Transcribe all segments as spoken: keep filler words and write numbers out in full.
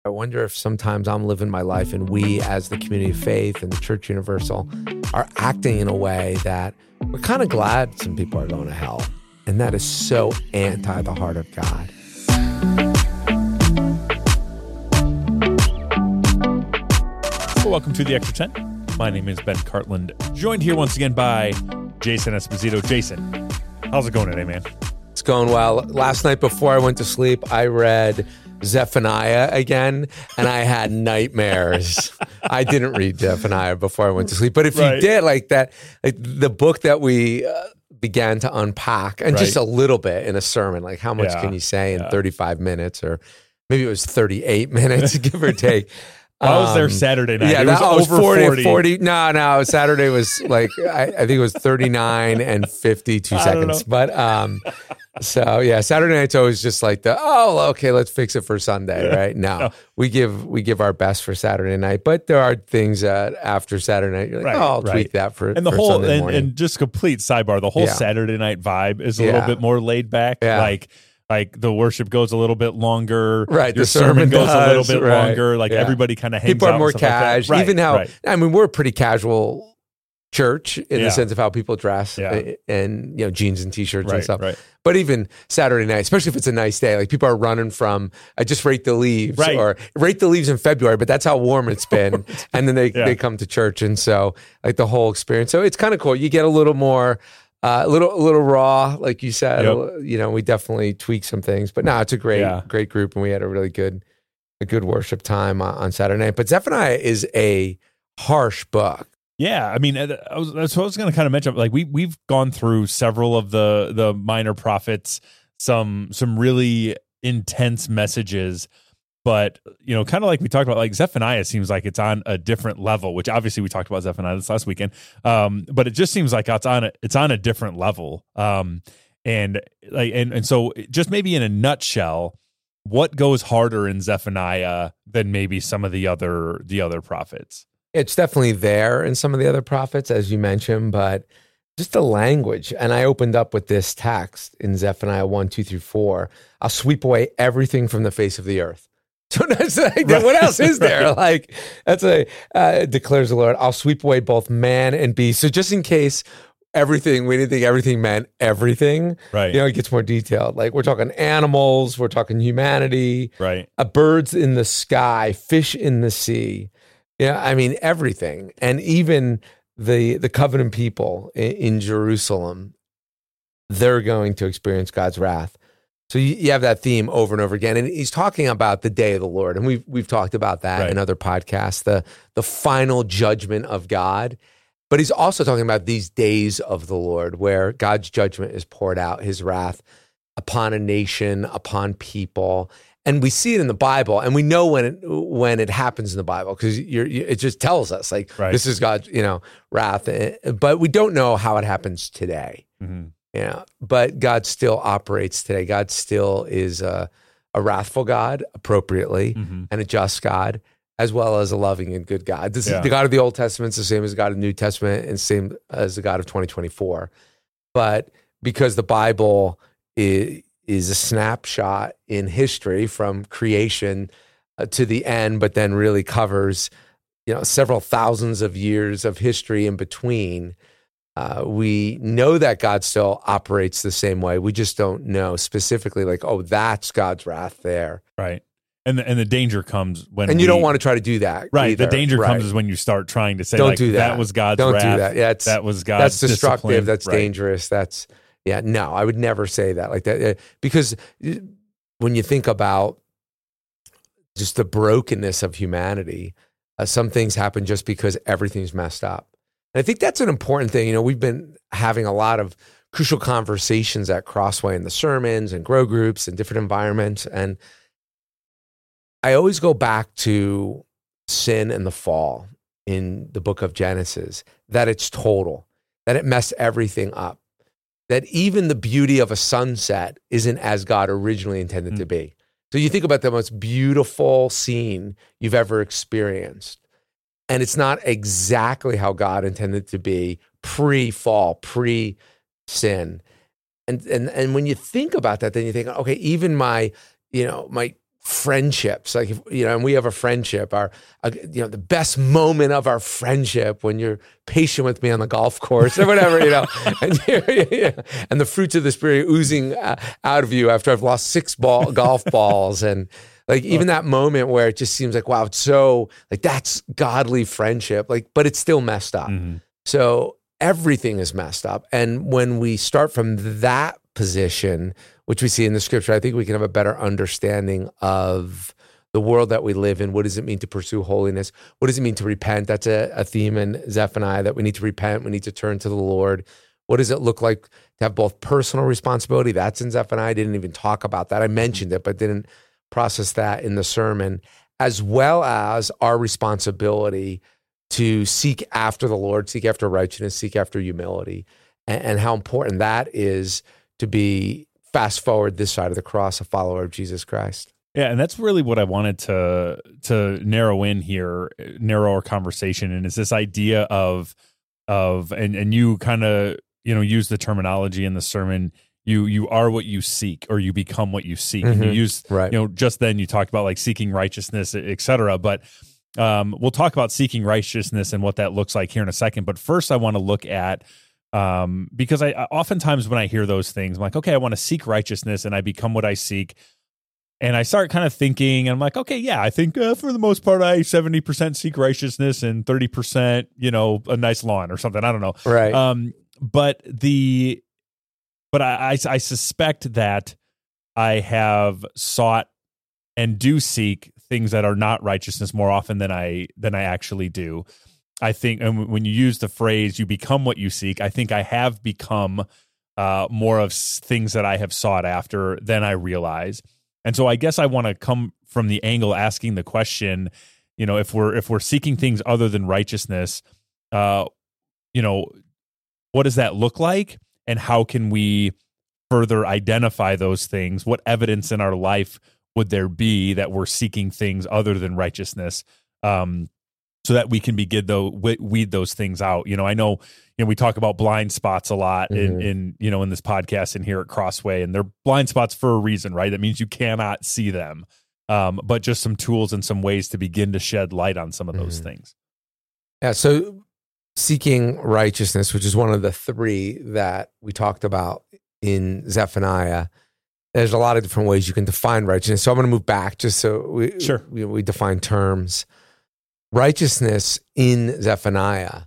I wonder if sometimes I'm living my life and we as the community of faith and the Church Universal are acting in a way that we're kind of glad some people are going to hell. And that is so anti the heart of God. Well, welcome to The Extra ten. My name is Ben Cartland, joined here once again by Jason Esposito. Jason, how's it going today, man? It's going well. Last night before I went to sleep, I read Zephaniah again, and I had nightmares. I didn't read Zephaniah before I went to sleep, but if Right. you did, like that, like the book that we uh, began to unpack, and Right. just a little bit in a sermon, like how much Yeah. can you say in Yeah. thirty-five minutes, or maybe it was thirty-eight minutes, give or take. I was there Um, Saturday night. Yeah, it that was was over forty, forty. forty. No, no, Saturday was like, I, I think it was thirty-nine and fifty-two I don't seconds. But um, so yeah, Saturday night's always just like the, oh, okay, let's fix it for Sunday, Yeah. right? No, No. we give we give our best for Saturday night, but there are things that after Saturday night, you're like, Right, oh, I'll right. tweak that for, And the for whole, Sunday and, morning. and just complete sidebar, the whole Yeah. Saturday night vibe is a Yeah. little bit more laid back. Yeah. Like, like the worship goes a little bit longer. Right, Your the sermon goes a little does, bit right. longer. Like Yeah. everybody kind of hangs People out are more and stuff like that. cash. Right, Even how, right. I mean, we're a pretty casual church in Yeah. the sense of how people dress, Yeah. uh, and, you know, jeans and t-shirts and Right, stuff. right. But even Saturday night, especially if it's a nice day, like people are running from, I just rate the leaves, Right. or rate the leaves in February, but that's how warm it's been. And then they, Yeah. they come to church. And so like the whole experience. So it's kind of cool. You get a little more, uh, a little, a little raw, like you said. Yep. You know, we definitely tweak some things, but no, it's a great, Yeah. great group. And we had a really good, a good worship time on, on Saturday night. But Zephaniah is a harsh book. Yeah, I mean, uh, I was, that's what I was going to kind of mention. Like we we've gone through several of the the minor prophets, some some really intense messages, but you know, kind of like we talked about, like Zephaniah seems like it's on a different level. Which obviously we talked about Zephaniah this last weekend, um, but it just seems like it's on a, it's on a different level. Um, and like and and so just maybe in a nutshell, what goes harder in Zephaniah than maybe some of the other the other prophets? It's definitely there in some of the other prophets, as you mentioned, but just the language. And I opened up with this text in Zephaniah one, two through four. I'll sweep away everything from the face of the earth. So that's like, Right. what else is there? Right. Like, that's a, uh, declares the Lord, I'll sweep away both man and beast. So just in case everything, we didn't think everything meant everything, Right. you know, it gets more detailed. Like we're talking animals, we're talking humanity, Right. uh, birds in the sky, fish in the sea. Yeah, I mean everything, and even the the covenant people in, in Jerusalem, they're going to experience God's wrath. So you, you have that theme over and over again, and he's talking about the day of the Lord, and we've we've talked about that Right. in other podcasts, the the final judgment of God. But he's also talking about these days of the Lord, where God's judgment is poured out, His wrath upon a nation, upon people. And we see it in the Bible, and we know when it, when it happens in the Bible, because you're, you, it just tells us, like, Right. this is God's, you know, wrath. But we don't know how it happens today, Mm-hmm. you know. But God still operates today. God still is a, a wrathful God, appropriately, Mm-hmm. and a just God, as well as a loving and good God. This Yeah. is the God of the Old Testament is the same as the God of the New Testament, and same as the God of twenty twenty-four. But because the Bible is is a snapshot in history from creation uh, to the end, but then really covers, you know, several thousands of years of history in between. Uh, we know that God still operates the same way. We just don't know specifically, like, oh, that's God's wrath there. Right. And the, and the danger comes when And you we- don't want to try to do that. right. either. The danger Right. comes is when you start trying to say, Don't like, do that. was God's Don't wrath. do that. Yeah, it's, that was God's that's destructive. discipline. That's Right. dangerous. That's, yeah, no, I would never say that like that. Uh, Because when you think about just the brokenness of humanity, uh, some things happen just because everything's messed up. And I think that's an important thing. You know, we've been having a lot of crucial conversations at Crossway in the sermons and grow groups and different environments. And I always go back to sin and the fall in the book of Genesis, that it's total, that it messed everything up, that even the beauty of a sunset isn't as God originally intended Mm. to be. So you think about the most beautiful scene you've ever experienced, and it's not exactly how God intended to be pre-fall, pre-sin. And, and, and when you think about that, then you think, okay, even my, you know, my friendships, like, if, you know, and we have a friendship, our, uh, you know, the best moment of our friendship when you're patient with me on the golf course or whatever, you know, and, yeah, and the fruits of the spirit oozing uh, out of you after I've lost six ball golf balls. And like, even that moment where it just seems like, wow, it's so like, that's godly friendship, like, but it's still messed up. Mm-hmm. So everything is messed up. And when we start from that position, which we see in the scripture, I think we can have a better understanding of the world that we live in. What does it mean to pursue holiness? What does it mean to repent? That's a, a theme in Zephaniah, that we need to repent. We need to turn to the Lord. What does it look like to have both personal responsibility? That's in Zephaniah. I didn't even talk about that. I mentioned it, but didn't process that in the sermon, as well as our responsibility to seek after the Lord, seek after righteousness, seek after humility, and, and how important that is to be, fast forward this side of the cross, a follower of Jesus Christ. Yeah, and that's really what I wanted to to narrow in here, narrow our conversation, and is this idea of of and and you kind of, you know, use the terminology in the sermon. You you are what you seek, or you become what you seek. Mm-hmm. And you use, right. you know, just then you talked about like seeking righteousness, et cetera. But um, we'll talk about seeking righteousness and what that looks like here in a second. But first, I want to look at. Um, because I oftentimes when I hear those things, I'm like, okay, I want to seek righteousness and I become what I seek. And I start kind of thinking, and I'm like, okay, yeah, I think uh, for the most part, I seventy percent seek righteousness and thirty percent, you know, a nice lawn or something. I don't know. Right. Um, but the, but I, I, I suspect that I have sought and do seek things that are not righteousness more often than I, than I actually do. I think, and when you use the phrase, you become what you seek, I think I have become uh, more of things that I have sought after than I realize. And so I guess I want to come from the angle asking the question, you know, if we're if we're seeking things other than righteousness, uh, you know, what does that look like? And how can we further identify those things? What evidence in our life would there be that we're seeking things other than righteousness? Um So that we can begin though weed those things out. You know, I know, you know, we talk about blind spots a lot mm-hmm. in, in, you know, in this podcast and here at Crossway, and they're blind spots for a reason, right? That means you cannot see them, um, but just some tools and some ways to begin to shed light on some of those mm-hmm. things. Yeah. So seeking righteousness, which is one of the three that we talked about in Zephaniah, there's a lot of different ways you can define righteousness. So I'm going to move back just so we sure we, we define terms. Righteousness in Zephaniah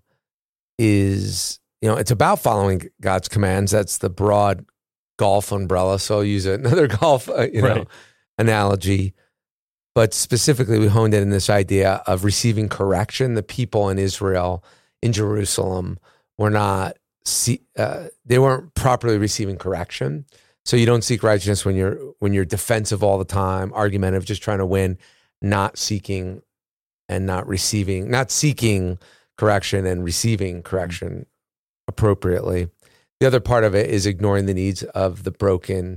is, you know, it's about following God's commands. That's the broad golf umbrella. So I'll use another golf, uh, you know, right. analogy. But specifically, we honed in in this idea of receiving correction. The people in Israel, in Jerusalem, were not, see, uh, they weren't properly receiving correction. So you don't seek righteousness when you're when you're defensive all the time, argumentative, just trying to win, not seeking and not receiving, not seeking correction and receiving correction appropriately. The other part of it is ignoring the needs of the broken,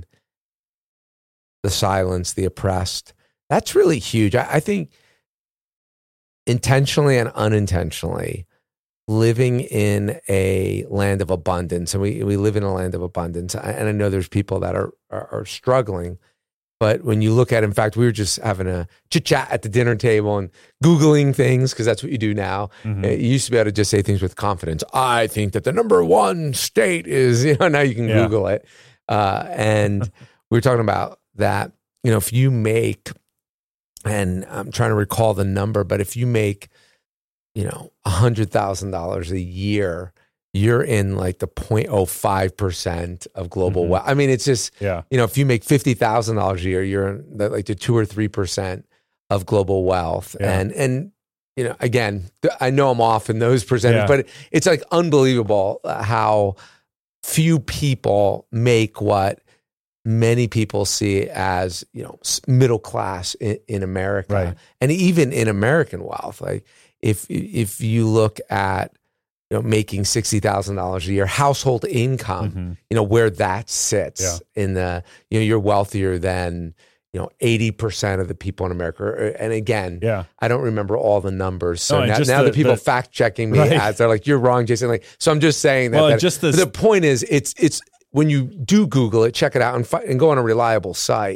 the silenced, the oppressed. That's really huge. I, I think intentionally and unintentionally, living in a land of abundance, and we, we live in a land of abundance, and I know there's people that are, are, are struggling. But when you look at, in fact, we were just having a chit chat at the dinner table and Googling things, because that's what you do now. Mm-hmm. You used to be able to just say things with confidence. I think that the number one state is, you know, now you can yeah. Google it. Uh, and we were talking about that, you know, if you make, and I'm trying to recall the number, but if you make, you know, one hundred thousand dollars a year, you're in like the zero point zero five percent of global mm-hmm. wealth. I mean, it's just, yeah. you know, if you make fifty thousand dollars a year, you're in the, like the two or three percent of global wealth. Yeah. And, and, you know, again, I know I'm off in those percentages, yeah. but it's like unbelievable how few people make what many people see as, you know, middle class in, in America, right. and even in American wealth. Like if, if you look at, you know, making sixty thousand dollars a year, household income, mm-hmm. you know, where that sits yeah. in the, you know, you're wealthier than, you know, eighty percent of the people in America. And again, yeah. I don't remember all the numbers. So no, now, now the, the people the, fact checking me right. as they're like, you're wrong, Jason. Like, so I'm just saying that, well, that just this, the point is it's, it's when you do Google it, check it out and, fi- and go on a reliable site,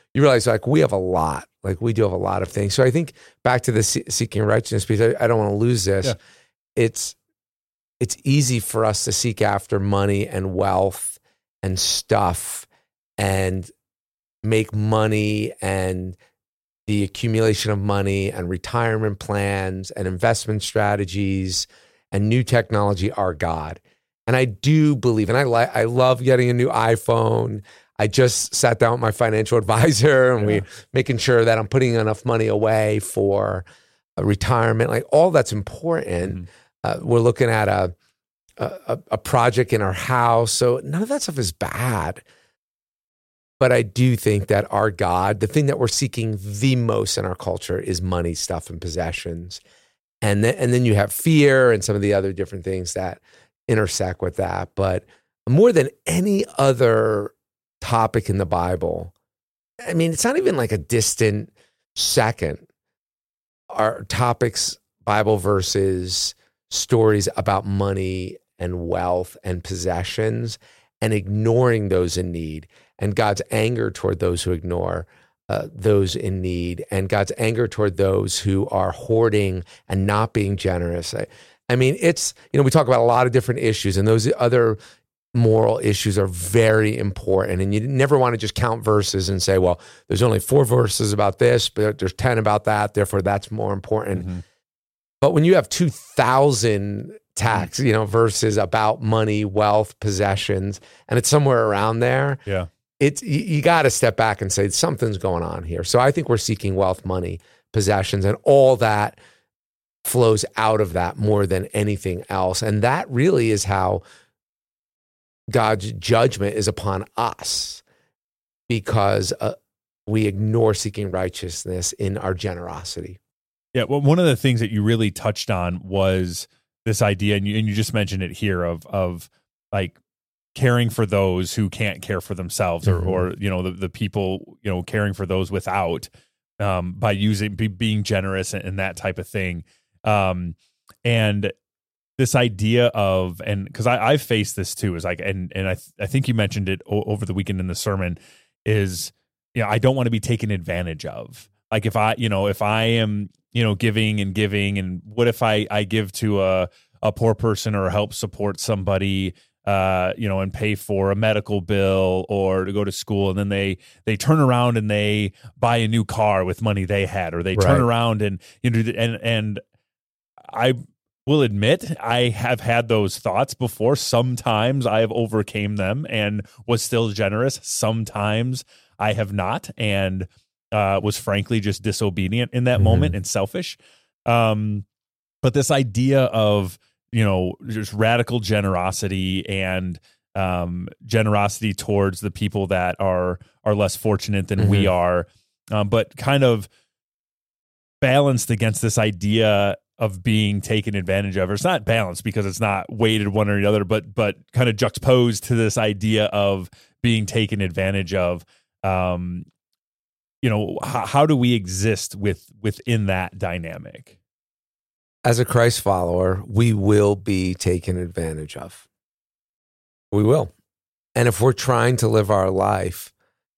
you realize like we have a lot, like we do have a lot of things. So I think back to the seeking righteousness piece, I, I don't want to lose this. Yeah. It's, it's easy for us to seek after money and wealth and stuff and make money and the accumulation of money and retirement plans and investment strategies and new technology our God. And I do believe, and I like, I love getting a new iPhone. I just sat down with my financial advisor and yeah. we making sure that I'm putting enough money away for a retirement. Like all that's important. Mm-hmm. Uh, we're looking at a, a a project in our house. So none of that stuff is bad. But I do think that our God, the thing that we're seeking the most in our culture is money, stuff, and possessions. And then, and then you have fear and some of the other different things that intersect with that. But more than any other topic in the Bible, I mean, it's not even like a distant second. Our topics, Bible verses, stories about money and wealth and possessions and ignoring those in need, and God's anger toward those who ignore uh, those in need, and God's anger toward those who are hoarding and not being generous. I, I mean, it's, you know, we talk about a lot of different issues, and those other moral issues are very important. And you never want to just count verses and say, well, there's only four verses about this, but there's ten about that, therefore that's more important. Mm-hmm. But when you have two thousand tax, you know, verses about money, wealth, possessions, and it's somewhere around there, yeah, it's you, you got to step back and say something's going on here. So I think we're seeking wealth, money, possessions, and all that flows out of that more than anything else. And that really is how God's judgment is upon us, because uh, we ignore seeking righteousness in our generosity. Yeah, well, one of the things that you really touched on was this idea, and you, and you just mentioned it here, of of like caring for those who can't care for themselves, or, mm-hmm. or you know, the, the people, you know, caring for those without, um, by using, be, being generous and, and that type of thing. Um, and this idea of, and because I I've faced this too, is like, and and I th- I think you mentioned it o- over the weekend in the sermon, is, you know, I don't want to be taken advantage of. Like if I, you know, if I am, you know, giving and giving, and what if I, I give to a, a poor person or help support somebody, uh, you know, and pay for a medical bill or to go to school, and then they, they turn around and they buy a new car with money they had, or they right. turn around and, you know, and, and I will admit I have had those thoughts before. Sometimes I have overcame them and was still generous. Sometimes I have not, and Uh, was frankly just disobedient in that mm-hmm. moment and selfish. Um, but this idea of, you know, just radical generosity and um, generosity towards the people that are are less fortunate than mm-hmm. we are, um, but kind of balanced against this idea of being taken advantage of. Or it's not balanced because it's not weighted one or the other, but but kind of juxtaposed to this idea of being taken advantage of. Um, You know, how, how do we exist with within that dynamic? As a Christ follower, we will be taken advantage of. We will. And if we're trying to live our life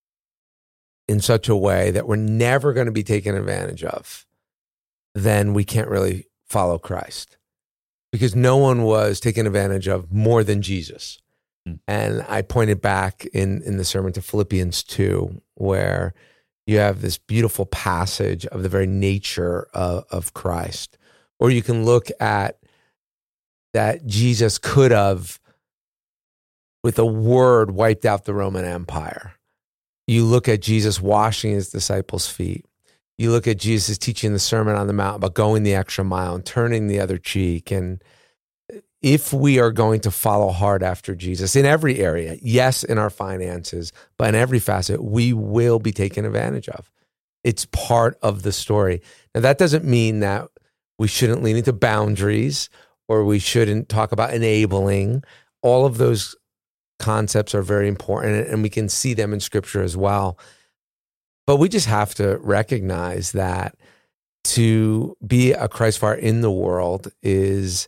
in such a way that we're never going to be taken advantage of, then we can't really follow Christ, because no one was taken advantage of more than Jesus. Mm. And I pointed back in, in the sermon to Philippians two, where you have this beautiful passage of the very nature of, of Christ. Or you can look at that Jesus could have, with a word, wiped out the Roman Empire. You look at Jesus washing his disciples' feet. You look at Jesus teaching the Sermon on the Mount about going the extra mile and turning the other cheek. And if we are going to follow hard after Jesus in every area, yes, in our finances, but in every facet, we will be taken advantage of. It's part of the story. Now, that doesn't mean that we shouldn't lean into boundaries, or we shouldn't talk about enabling. All of those concepts are very important, and we can see them in Scripture as well. But we just have to recognize that to be a Christ follower in the world is,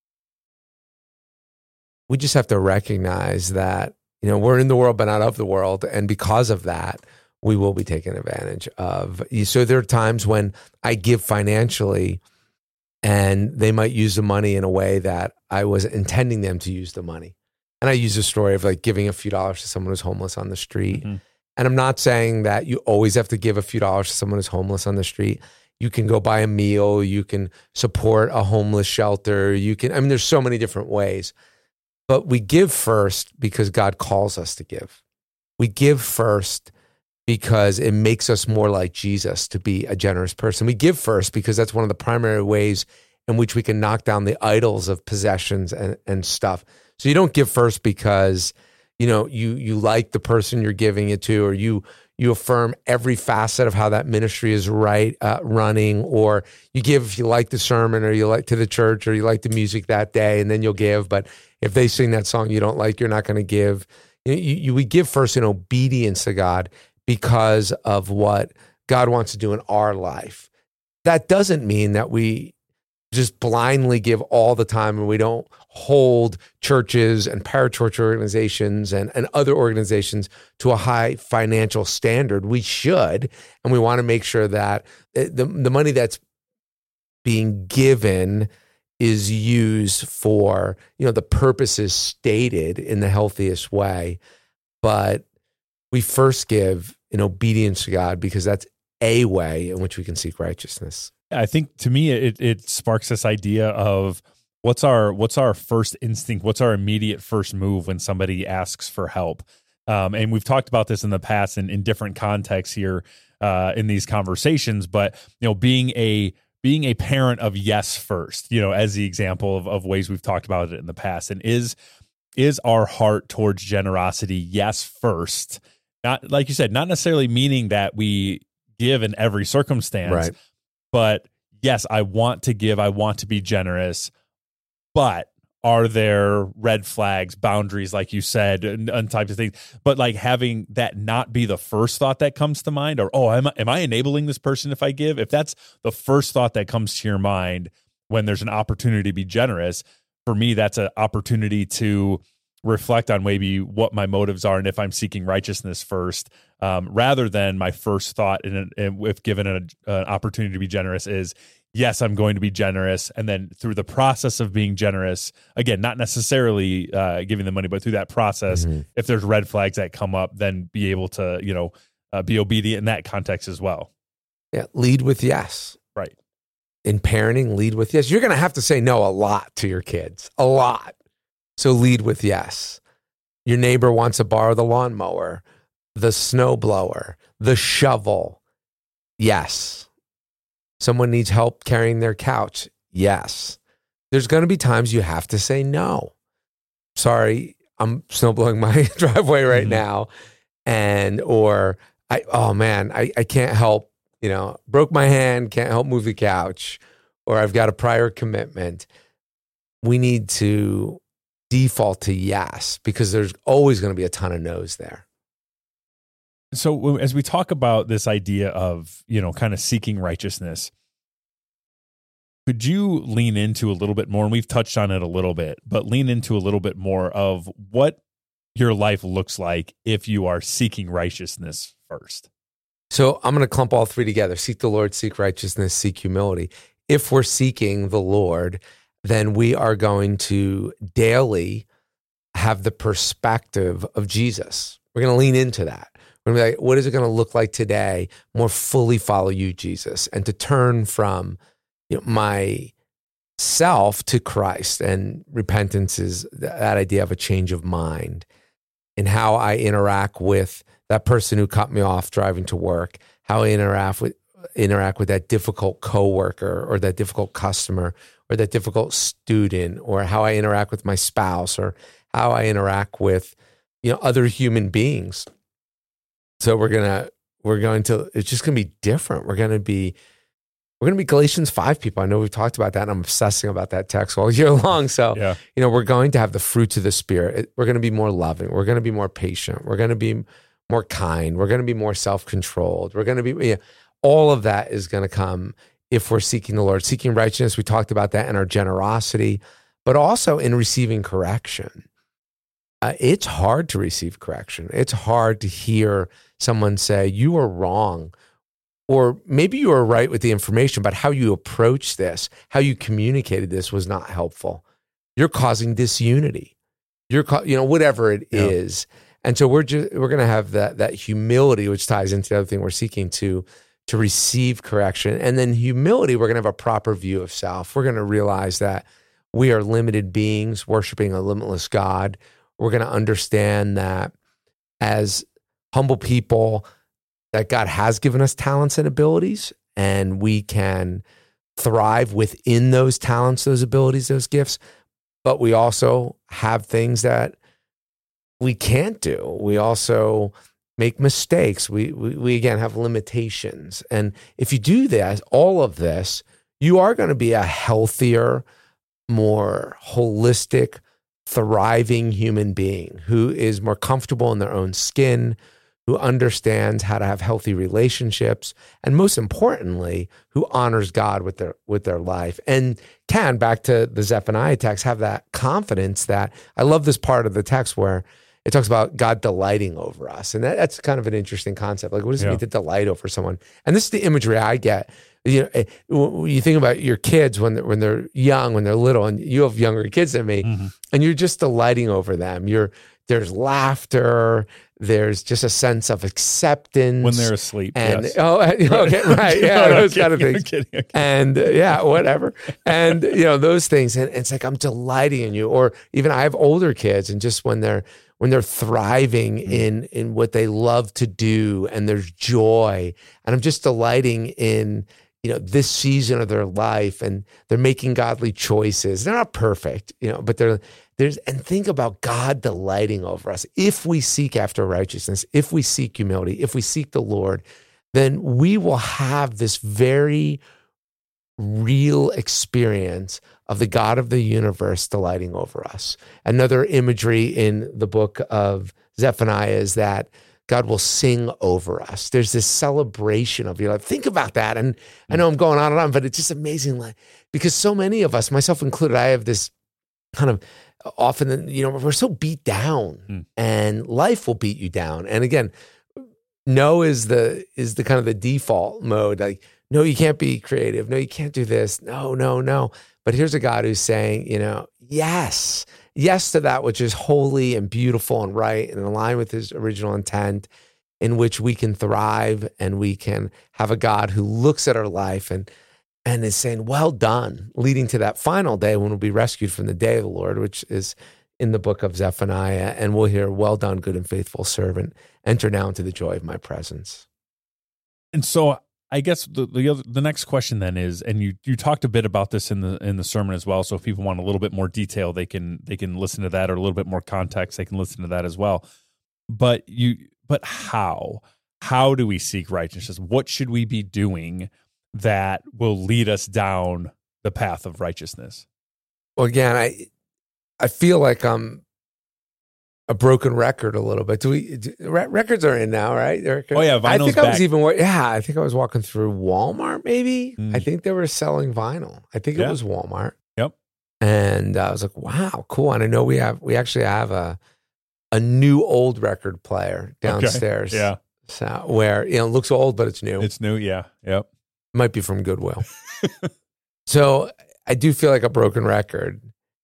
we just have to recognize that, you know, we're in the world, but not of the world. And because of that, we will be taken advantage of. So there are times when I give financially and they might use the money in a way that I was intending them to use the money. And I use a story of like giving a few dollars to someone who's homeless on the street. Mm-hmm. And I'm not saying that you always have to give a few dollars to someone who's homeless on the street. You can go buy a meal. You can support a homeless shelter. You can, I mean, there's so many different ways. But we give first because God calls us to give. We give first because it makes us more like Jesus to be a generous person. We give first because that's one of the primary ways in which we can knock down the idols of possessions and, and stuff. So you don't give first because, you know, you you like the person you're giving it to, or you you affirm every facet of how that ministry is right uh, running, or you give if you like the sermon, or you like to the church, or you like the music that day, and then you'll give. But if they sing that song you don't like, you're not going to give. You, you, you we give first in obedience to God because of what God wants to do in our life. That doesn't mean that we just blindly give all the time and we don't hold churches and parachurch organizations and, and other organizations to a high financial standard. We should, and we want to make sure that the, the money that's being given is used for, you know, the purposes stated in the healthiest way. But we first give in obedience to God because that's a way in which we can seek righteousness. I think to me, it it sparks this idea of what's our what's our first instinct, what's our immediate first move when somebody asks for help. Um, and we've talked about this in the past in, in different contexts here uh, in these conversations. But you know, being a being a parent of yes first, you know, as the example of, of ways we've talked about it in the past, and is is our heart towards generosity yes first? Not like you said, not necessarily meaning that we give in every circumstance. Right. But yes, I want to give, I want to be generous, but are there red flags, boundaries, like you said, and, and types of things? But like having that not be the first thought that comes to mind, or, oh, am I, am I enabling this person if I give? If that's the first thought that comes to your mind when there's an opportunity to be generous, for me, that's an opportunity to reflect on maybe what my motives are and if I'm seeking righteousness first, um, rather than my first thought, in, in, if given an, an opportunity to be generous, is, yes, I'm going to be generous. And then through the process of being generous, again, not necessarily uh, giving the money, but through that process, mm-hmm. if there's red flags that come up, then be able to, you know, uh, be obedient in that context as well. Yeah, lead with yes. Right. In parenting, lead with yes. You're going to have to say no a lot to your kids, a lot. So lead with yes. Your neighbor wants to borrow the lawnmower, the snow blower, the shovel. Yes. Someone needs help carrying their couch. Yes. There's going to be times you have to say no. Sorry, I'm snow blowing my driveway right mm-hmm. now. And, or I, oh man, I, I can't help, you know, broke my hand, can't help move the couch, or I've got a prior commitment. We need to default to yes, because there's always going to be a ton of no's there. So as we talk about this idea of, you know, kind of seeking righteousness, could you lean into a little bit more, and we've touched on it a little bit, but lean into a little bit more of what your life looks like if you are seeking righteousness first? So I'm going to clump all three together. Seek the Lord, seek righteousness, seek humility. If we're seeking the Lord, then we are going to daily have the perspective of Jesus. We're going to lean into that. We're going to be like, what is it going to look like today? More fully follow you, Jesus, and to turn from, you know, my self to Christ. And repentance is that idea of a change of mind in how I interact with that person who cut me off driving to work, how I interact with interact with that difficult coworker or that difficult customer or that difficult student, or how I interact with my spouse, or how I interact with, you know, other human beings. So we're gonna we're going to it's just gonna be different. We're gonna be we're gonna be Galatians five people. I know we've talked about that, and I'm obsessing about that text all year long. So yeah. you know, we're going to have the fruits of the Spirit. We're gonna be more loving. We're gonna be more patient. We're gonna be more kind. We're gonna be more self-controlled. We're gonna be you know, all of that is gonna come if we're seeking the Lord, seeking righteousness. We talked about that in our generosity, but also in receiving correction. uh, it's hard to receive correction. It's hard to hear someone say, you are wrong. Or maybe you were right with the information, but how you approached this, how you communicated this was not helpful. You're causing disunity. You're, you know, whatever it yeah. is. And so we're just, we're going to have that, that humility, which ties into the other thing we're seeking to, to receive correction. And then humility, we're going to have a proper view of self. We're going to realize that we are limited beings worshiping a limitless God. We're going to understand that as humble people, that God has given us talents and abilities, and we can thrive within those talents, those abilities, those gifts. But we also have things that we can't do. We also make mistakes. We, we, we again, have limitations. And if you do that, all of this, you are going to be a healthier, more holistic, thriving human being who is more comfortable in their own skin, who understands how to have healthy relationships, and most importantly, who honors God with their with their life, and can, back to the Zephaniah text, have that confidence that, I love this part of the text where it talks about God delighting over us. And that, that's kind of an interesting concept. Like, what does it yeah. mean to delight over someone? And this is the imagery I get. You know, when you think about your kids when they're, when they're young, when they're little, and you have younger kids than me, mm-hmm. and you're just delighting over them. You're there's laughter. There's just a sense of acceptance when they're asleep. And yes. oh, okay, right, yeah, no, no, those kind of things. Kidding, kidding. And uh, yeah, whatever. And you know those things, and it's like I'm delighting in you. Or even I have older kids, and just when they're when they're thriving mm-hmm. in in what they love to do, and there's joy, and I'm just delighting in you know this season of their life, and they're making godly choices. They're not perfect, you know, but they're There's, and think about God delighting over us. If we seek after righteousness, if we seek humility, if we seek the Lord, then we will have this very real experience of the God of the universe delighting over us. Another imagery in the book of Zephaniah is that God will sing over us. There's this celebration of your life. Think about that. And I know I'm going on and on, but it's just amazing. Like, because so many of us, myself included, I have this kind of often, you know, we're so beat down mm. and life will beat you down. And again, no is the, is the kind of the default mode. Like, no, you can't be creative. No, you can't do this. No, no, no. But here's a God who's saying, you know, yes, yes to that which is holy and beautiful and right and in line with his original intent, in which we can thrive and we can have a God who looks at our life and and is saying, well done, leading to that final day when we'll be rescued from the day of the Lord, which is in the book of Zephaniah. And we'll hear, well done, good and faithful servant, enter now into the joy of my presence. And so I guess the the, other, the next question then is, and you you talked a bit about this in the in the sermon as well, so if people want a little bit more detail, they can they can listen to that, or a little bit more context, they can listen to that as well. But you but how? How do we seek righteousness? What should we be doing that will lead us down the path of righteousness? Well, again, I I feel like I'm a broken record a little bit. Do we do, records are in now, right? Oh yeah, vinyl's I think back. I was even yeah. I think I was walking through Walmart. Maybe mm. I think they were selling vinyl. I think it yeah. was Walmart. Yep. And I was like, wow, cool. And I know we have we actually have a a new old record player downstairs. Okay. Yeah. So where you know it looks old, but it's new. It's new. Yeah. Yep. Might be from Goodwill. So I do feel like a broken record.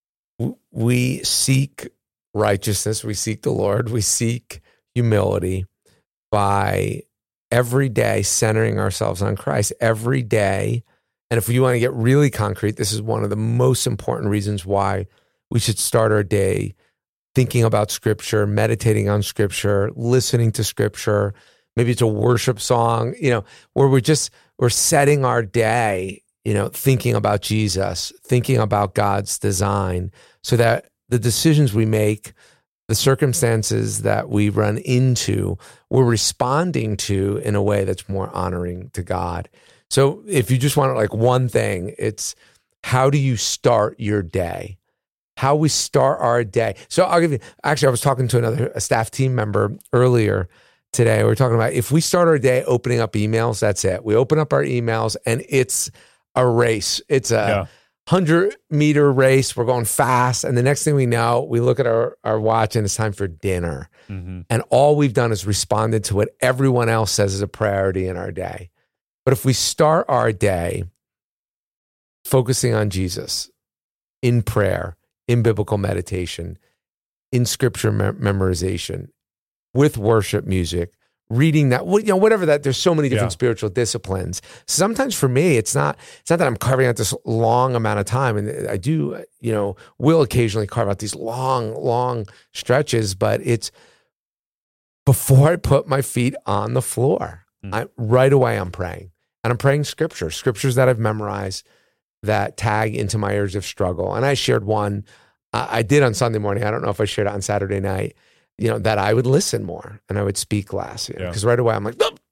We seek righteousness. We seek the Lord. We seek humility by every day centering ourselves on Christ. Every day. And if you want to get really concrete, this is one of the most important reasons why we should start our day thinking about Scripture, meditating on Scripture, listening to Scripture. Maybe it's a worship song, you know, where we're just, we're setting our day, you know, thinking about Jesus, thinking about God's design, so that the decisions we make, the circumstances that we run into, we're responding to in a way that's more honoring to God. So if you just want like one thing, it's how do you start your day? How we start our day. So I'll give you, actually, I was talking to another a staff team member earlier today. We were talking about if we start our day opening up emails, that's it. We open up our emails and it's a race. It's a, hundred meter race. We're going fast. And the next thing we know, we look at our, our watch and it's time for dinner. Mm-hmm. And all we've done is responded to what everyone else says is a priority in our day. But if we start our day focusing on Jesus in prayer, in biblical meditation, in scripture me- memorization, with worship music, reading that, you know, whatever that, there's so many different yeah. spiritual disciplines. Sometimes for me, it's not, it's not that I'm carving out this long amount of time. And I do, you know, will occasionally carve out these long, long stretches, but it's before I put my feet on the floor, mm. I, right away I'm praying. And I'm praying scripture, scriptures that I've memorized that tag into my areas of struggle. And I shared one, uh, I did on Sunday morning. I don't know if I shared it on Saturday night, you know, that I would listen more and I would speak less. You know, because yeah. right away I'm like, you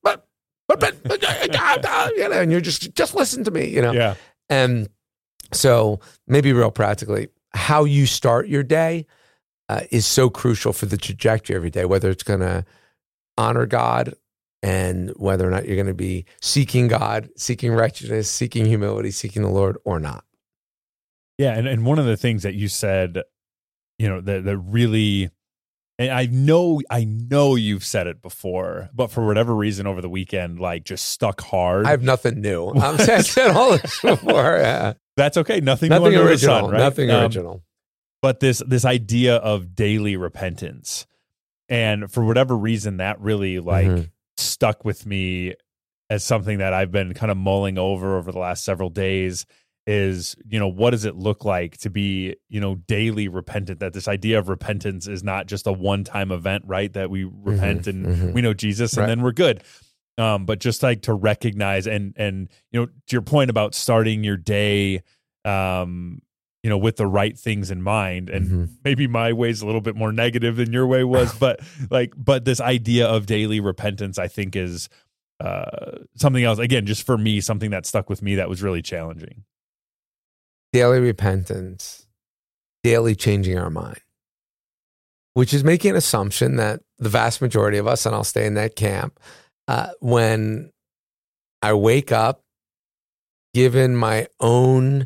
know, and you're just, just listen to me, you know? Yeah. And so maybe real practically, how you start your day uh, is so crucial for the trajectory every day, whether it's going to honor God and whether or not you're going to be seeking God, seeking righteousness, seeking humility, seeking the Lord or not. Yeah. And, and one of the things that you said, you know, that, that really, and I know, I know you've said it before, but for whatever reason over the weekend, like just stuck hard. I have nothing new. I'm I've said all this before. Yeah. That's okay. Nothing, nothing new original. Sun, right? Nothing um, original. But this this idea of daily repentance, and for whatever reason, that really like mm-hmm. stuck with me as something that I've been kind of mulling over over the last several days. Is, you know, what does it look like to be, you know, daily repentant? That this idea of repentance is not just a one-time event, right? That we repent mm-hmm, and mm-hmm. we know Jesus and right. then we're good. Um, but just like to recognize and, and, you know, to your point about starting your day, um, you know, with the right things in mind, and mm-hmm. maybe my way's a little bit more negative than your way was, but like, but this idea of daily repentance, I think is uh, something else, again, just for me, something that stuck with me that was really challenging. Daily repentance, daily changing our mind, which is making an assumption that the vast majority of us, and I'll stay in that camp, uh, when I wake up, given my own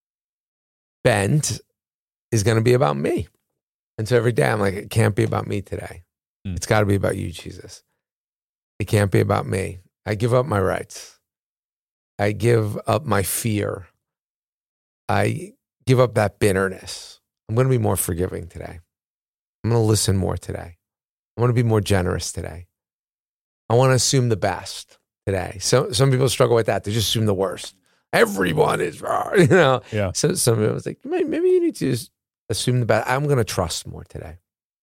bent, is going to be about me. And so every day I'm like, it can't be about me today. Mm. It's got to be about you, Jesus. It can't be about me. I give up my rights. I give up my fear. I give up that bitterness. I'm going to be more forgiving today. I'm going to listen more today. I want to be more generous today. I want to assume the best today. So some people struggle with that. They just assume the worst. Everyone is wrong, you know? Yeah. So some people was like, maybe you need to just assume the best. I'm going to trust more today.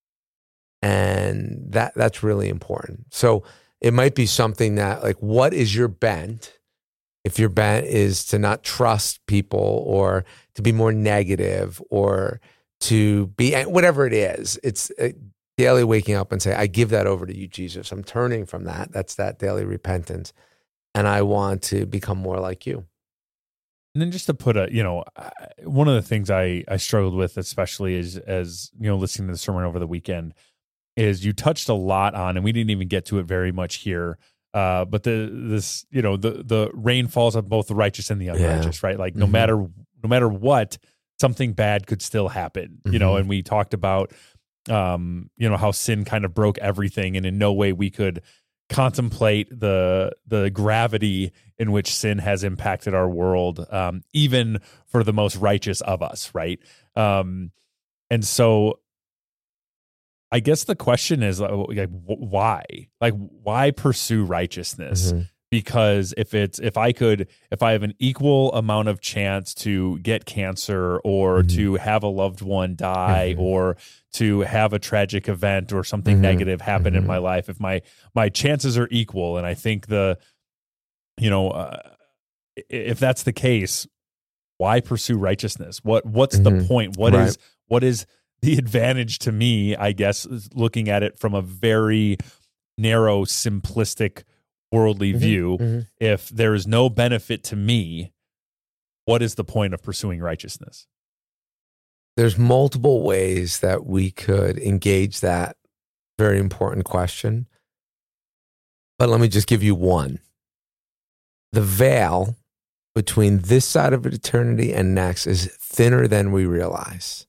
And that that's really important. So it might be something that, like, what is your bent? If your bent is to not trust people or to be more negative or to be, whatever it is, it's daily waking up and say, I give that over to you, Jesus. I'm turning from that. That's that daily repentance. And I want to become more like you. And then just to put a, you know, one of the things I, I struggled with, especially as, as, you know, listening to the sermon over the weekend, is you touched a lot on, and we didn't even get to it very much here, Uh, but the this you know the the rain falls on both the righteous and the unrighteous, yeah. right? Like no mm-hmm. matter no matter what, something bad could still happen, mm-hmm. you know. And we talked about um, you know how sin kind of broke everything, and in no way we could contemplate the the gravity in which sin has impacted our world, um, even for the most righteous of us, right? Um, and so. I guess the question is like, why? Like, why pursue righteousness? Mm-hmm. Because if it's if I could if I have an equal amount of chance to get cancer or mm-hmm. to have a loved one die mm-hmm. or to have a tragic event or something mm-hmm. negative happen mm-hmm. in my life, if my my chances are equal, and I think the you know uh, if that's the case, why pursue righteousness? What what's mm-hmm. the point? What right. is what is the advantage to me, I guess, looking at it from a very narrow, simplistic, worldly mm-hmm, view, mm-hmm. if there is no benefit to me, what is the point of pursuing righteousness? There's multiple ways that we could engage that very important question. But let me just give you one. The veil between this side of eternity and next is thinner than we realize.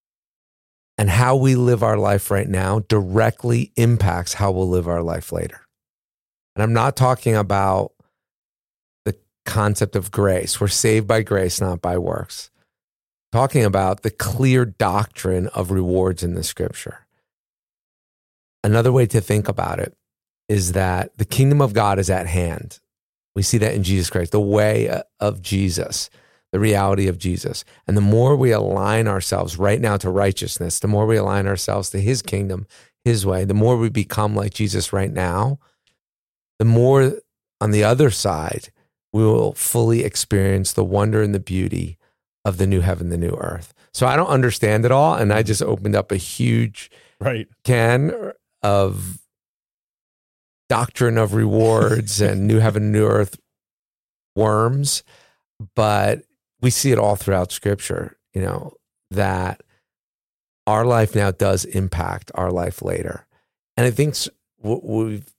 And how we live our life right now directly impacts how we'll live our life later. And I'm not talking about the concept of grace. We're saved by grace, not by works. I'm talking about the clear doctrine of rewards in the scripture. Another way to think about it is that the kingdom of God is at hand. We see that in Jesus Christ, the way of Jesus, the reality of Jesus. And the more we align ourselves right now to righteousness, the more we align ourselves to his kingdom, his way, the more we become like Jesus right now, the more on the other side, we will fully experience the wonder and the beauty of the new heaven, the new earth. So I don't understand it all. And I just opened up a huge right. can of doctrine of rewards and new heaven, new earth worms. But we see it all throughout scripture, you know, that our life now does impact our life later. And I think what we've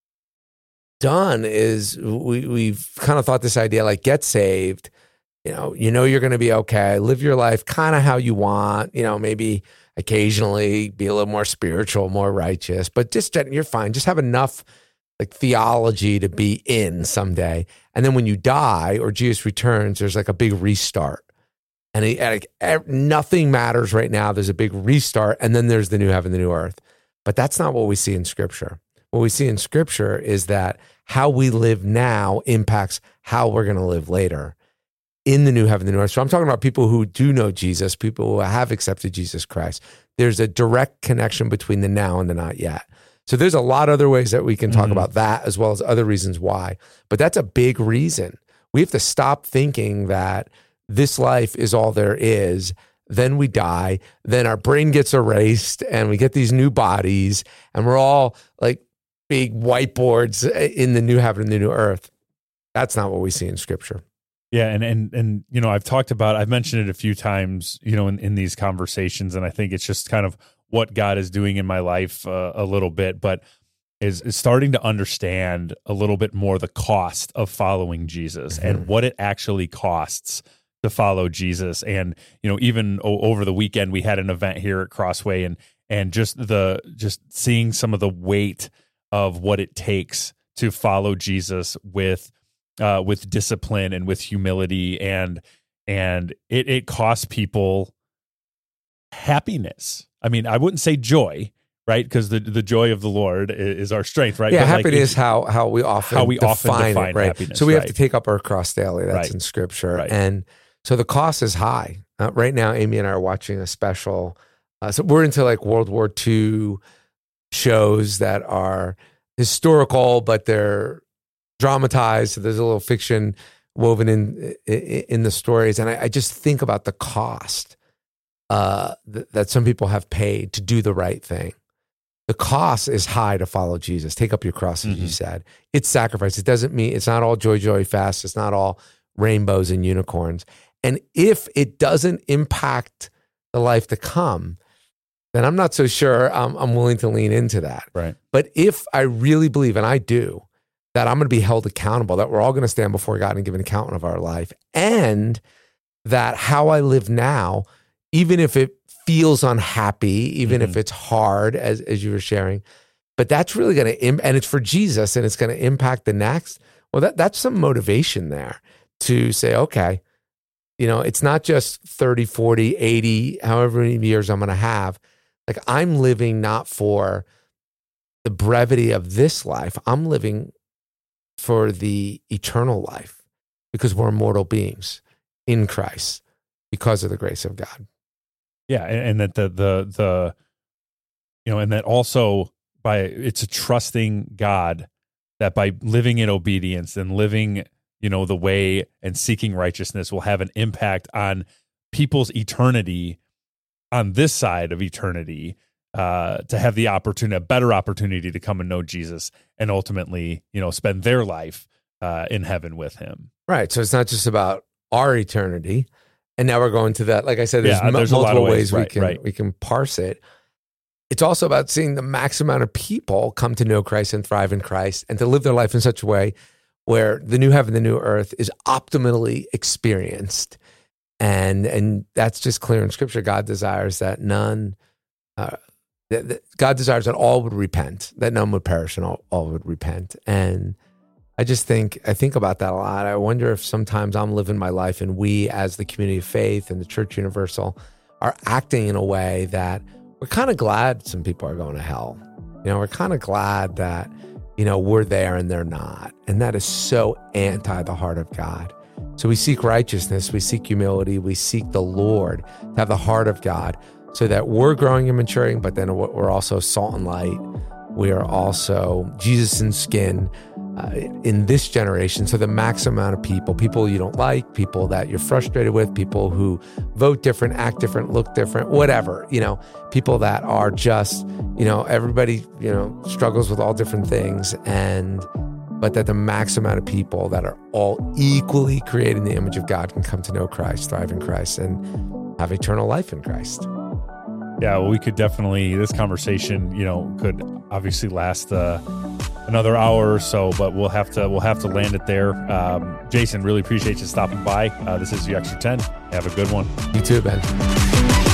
done is we, we've kind of thought this idea like get saved, you know, you know, you're going to be okay. Live your life kind of how you want, you know, maybe occasionally be a little more spiritual, more righteous, but just you're fine. Just have enough like theology to be in someday. And then when you die or Jesus returns, there's like a big restart. And he, like, nothing matters right now. There's a big restart. And then there's the new heaven, the new earth. But that's not what we see in scripture. What we see in scripture is that how we live now impacts how we're going to live later in the new heaven, the new earth. So I'm talking about people who do know Jesus, people who have accepted Jesus Christ. There's a direct connection between the now and the not yet. So there's a lot of other ways that we can talk mm-hmm. about that as well as other reasons why. But that's a big reason. We have to stop thinking that this life is all there is. Then we die. Then our brain gets erased and we get these new bodies and we're all like big whiteboards in the new heaven and the new earth. That's not what we see in scripture. Yeah. And, and, and, you know, I've talked about, I've mentioned it a few times, you know, in, in these conversations, and I think it's just kind of what God is doing in my life uh, a little bit, but is, is starting to understand a little bit more the cost of following Jesus mm-hmm. and what it actually costs to follow Jesus. And, you know, even o- over the weekend, we had an event here at Crossway, and, and just the, just seeing some of the weight of what it takes to follow Jesus with, uh, with discipline and with humility. And, and it, it costs people happiness. I mean, I wouldn't say joy, right? Because the, the joy of the Lord is, is our strength, right? Yeah, but happiness like, is how, how we often how we define, often define it, right? happiness. So we have right. to take up our cross daily. That's right. in scripture. Right. And so the cost is high. Uh, right now, Amy and I are watching a special. Uh, so we're into like World War Two shows that are historical, but they're dramatized. So there's a little fiction woven in in, in the stories. And I, I just think about the cost Uh, th- that some people have paid to do the right thing. The cost is high to follow Jesus. Take up your cross, as mm-hmm. you said. It's sacrifice. It doesn't mean, it's not all joy, joy, fast. It's not all rainbows and unicorns. And if it doesn't impact the life to come, then I'm not so sure I'm, I'm willing to lean into that. Right. But if I really believe, and I do, that I'm going to be held accountable, that we're all going to stand before God and give an account of our life, and that how I live now, even if it feels unhappy, even mm-hmm. if it's hard, as as you were sharing, but that's really going to, Im- and it's for Jesus, and it's going to impact the next. Well, that that's some motivation there to say, okay, you know, it's not just thirty, forty, eighty, however many years I'm going to have. Like, I'm living not for the brevity of this life. I'm living for the eternal life, because we're immortal beings in Christ because of the grace of God. Yeah, and, and that the the the you know, and that also by it's a trusting God that by living in obedience and living, you know, the way and seeking righteousness will have an impact on people's eternity on this side of eternity, uh, to have the opportunity, a better opportunity to come and know Jesus and ultimately, you know, spend their life uh, in heaven with him. Right. So it's not just about our eternity. And now we're going to that. Like I said, there's, yeah, m- there's multiple a lot of ways, ways we right, can right. we can parse it. It's also about seeing the max amount of people come to know Christ and thrive in Christ, and to live their life in such a way where the new heaven, the new earth is optimally experienced. And and that's just clear in Scripture. God desires that none, uh, that, that God desires that all would repent, that none would perish and all, all would repent. And I just think, I think about that a lot. I wonder if sometimes I'm living my life and we as the community of faith and the Church Universal are acting in a way that we're kind of glad some people are going to hell. You know, we're kind of glad that, you know, we're there and they're not. And that is so anti the heart of God. So we seek righteousness, we seek humility, we seek the Lord to have the heart of God so that we're growing and maturing, but then we're also salt and light. We are also Jesus in skin uh, in this generation. So the maximum amount of people, people you don't like, people that you're frustrated with, people who vote different, act different, look different, whatever, you know, people that are just, you know, everybody, you know, struggles with all different things. And but that the maximum amount of people that are all equally created in the image of God can come to know Christ, thrive in Christ, and have eternal life in Christ. Yeah, well, we could definitely, this conversation, you know, could obviously last uh, another hour or so, but we'll have to we'll have to land it there. Um, Jason, really appreciate you stopping by. Uh, this is the Extra ten. Have a good one. You too, Ben.